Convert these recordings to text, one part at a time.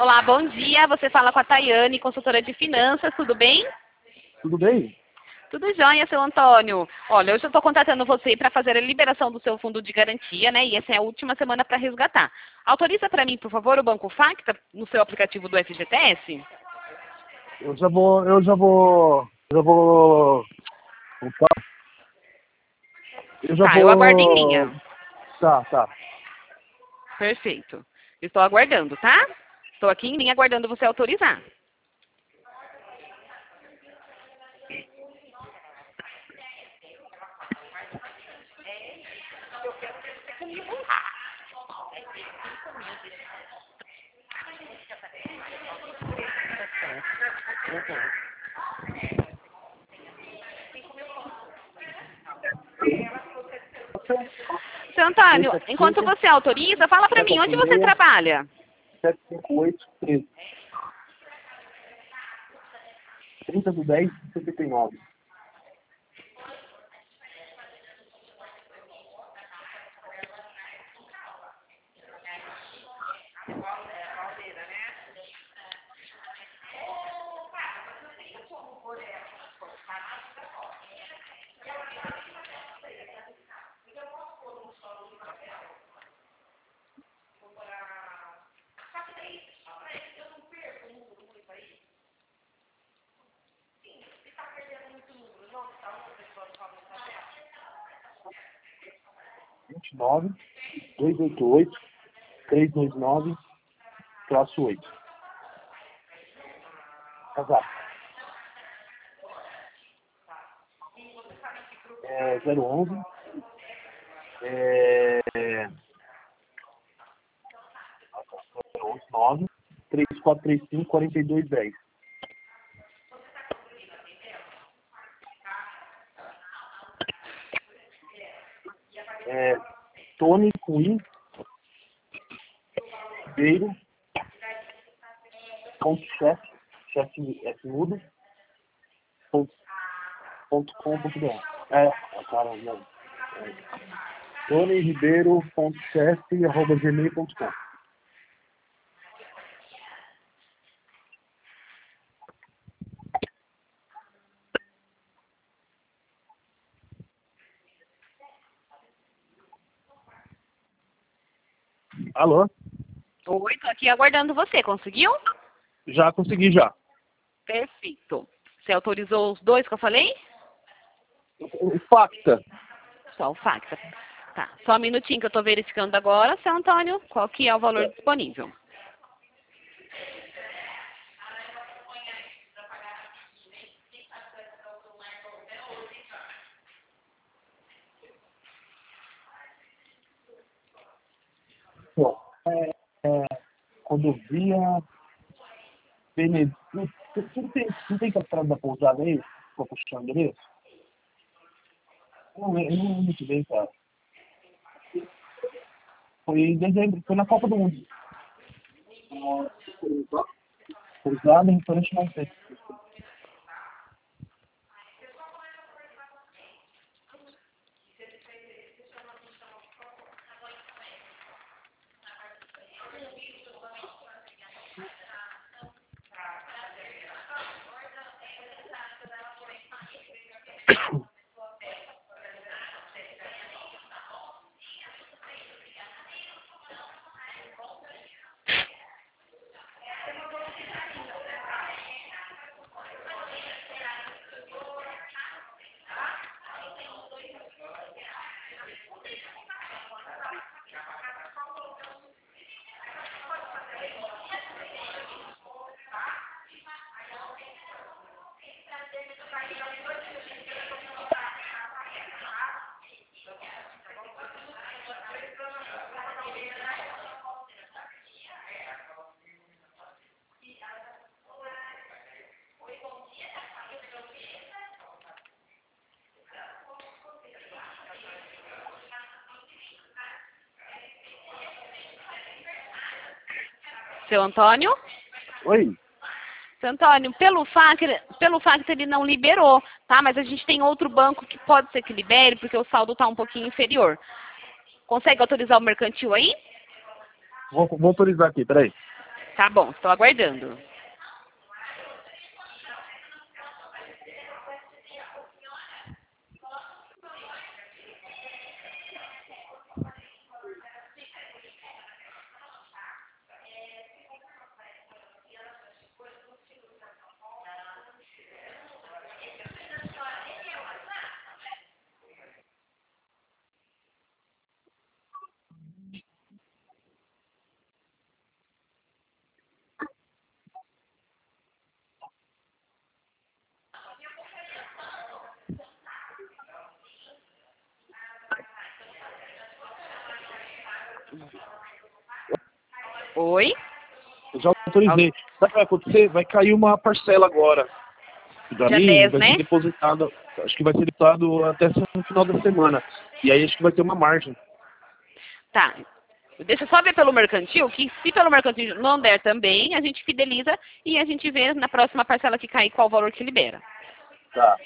Olá, bom dia. Você fala com a Tayane, consultora de finanças, tudo bem? Tudo bem? Tudo jóia, seu Antônio. Olha, hoje eu estou contratando você para fazer a liberação do seu fundo de garantia, né? E essa é a última semana para resgatar. Autoriza para mim, por favor, o Banco Facta no seu aplicativo do FGTS? Opa, Eu aguardo em linha. Tá. Perfeito. Estou aguardando, tá? Estou aqui em linha aguardando você autorizar. Seu Antônio, enquanto você autoriza, fala para mim, onde você trabalha? 758 30/10/79. vinte e nove 288 329 -8. Casado. 011 9 3435 4210. Tony com I, Ribeiro, chefe mudo, .com.br. Não. TonyRibeiro.chefe@gmail.com. Alô? Oi, estou aqui aguardando você. Conseguiu? Já consegui, já. Perfeito. Você autorizou os dois que eu falei? O Facta. Só o Facta. Tá, só um minutinho que eu estou verificando agora, seu Antônio, qual que é o valor disponível. Bom, rodovia Benedito. Não tem capturado da pousada aí? Pra puxar o endereço? Eu não lembro muito bem, cara. Foi em dezembro, foi na Copa do Mundo. Pousada, restaurante não sei. Seu Antônio? Oi? Seu Antônio, pelo Facta ele não liberou, tá? Mas a gente tem outro banco que pode ser que libere, porque o saldo está um pouquinho inferior. Consegue autorizar o mercantil aí? Vou autorizar aqui, peraí. Tá bom, estou aguardando. Oi? Eu já autorizei. Sabe o que vai acontecer? Vai cair uma parcela agora. Pra Dia mim, 10, vai né? ser depositado, acho que vai ser depositado até no final da semana. E aí acho que vai ter uma margem. Tá. Deixa eu só ver pelo mercantil, que se pelo mercantil não der também, a gente fideliza e a gente vê na próxima parcela que cair qual o valor que libera. Tá.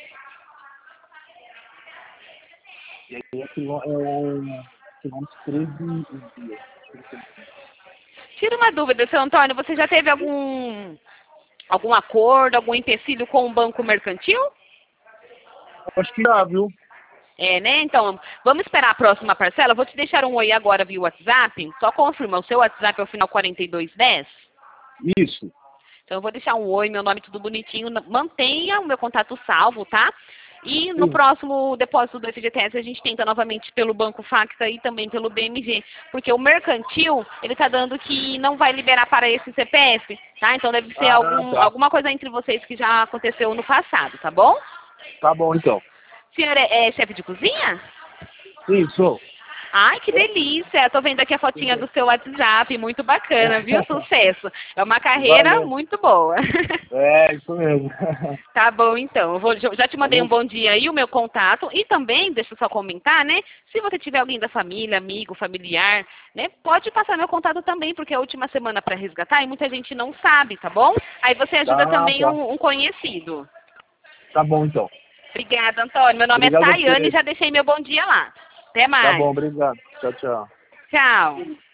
E aí tem uns 13 dias. Tira uma dúvida, seu Antônio, você já teve algum acordo, algum empecilho com o banco mercantil? Acho que já, viu? É, né? Então, vamos esperar a próxima parcela. Vou te deixar um oi agora via WhatsApp. Só confirma, o seu WhatsApp é o final 4210? Isso. Então, eu vou deixar um oi, meu nome tudo bonitinho. Mantenha o meu contato salvo, tá? E no Sim. próximo depósito do FGTS a gente tenta novamente pelo Banco Facta e também pelo BMG. Porque o mercantil, ele tá dando que não vai liberar para esse CPF, tá? Então deve ser Tá. alguma coisa entre vocês que já aconteceu no passado, tá bom? Tá bom, então. O senhor é chefe de cozinha? Sim, sou. Ai, que delícia! Tô vendo aqui a fotinha do seu WhatsApp, muito bacana, viu? Sucesso. É uma carreira Valeu. muito boa. É, isso mesmo. Tá bom, então. Já te mandei um bom dia aí, o meu contato. E também, deixa eu só comentar, né? Se você tiver alguém da família, amigo, familiar, né? Pode passar meu contato também, porque é a última semana para resgatar e muita gente não sabe, tá bom? Aí você ajuda também Tá. um conhecido. Tá bom, então. Obrigada, Antônio. Meu nome é Obrigado a Tayane você. e já deixei meu bom dia lá. Até Tá mais. bom, obrigado. Tchau, tchau. Tchau.